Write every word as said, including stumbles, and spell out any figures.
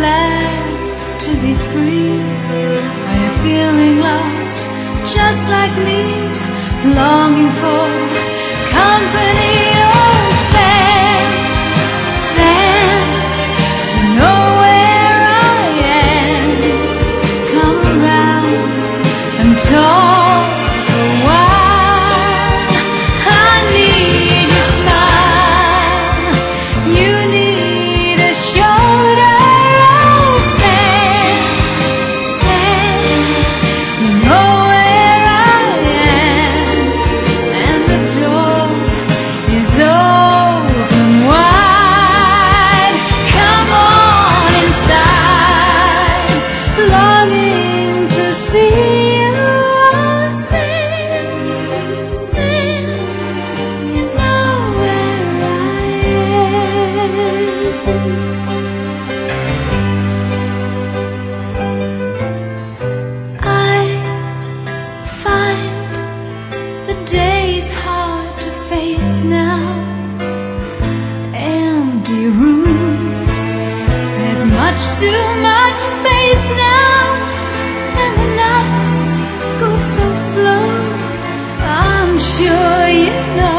glad to be free? Are you feeling lost, just like me, longing for company? Oh, Sam, Sam, you know where I am. Come around and talk a while. I need your smile, you need a shoulder. Oh, Sam, Sam, you know where I am, and the door is open wide. Come on inside, longing to see you. Oh, Sam, Sam, you know where I am. I find the day's hard to face now. Empty rooms, there's much too much space now, and the nights go so slow. I'm sure you know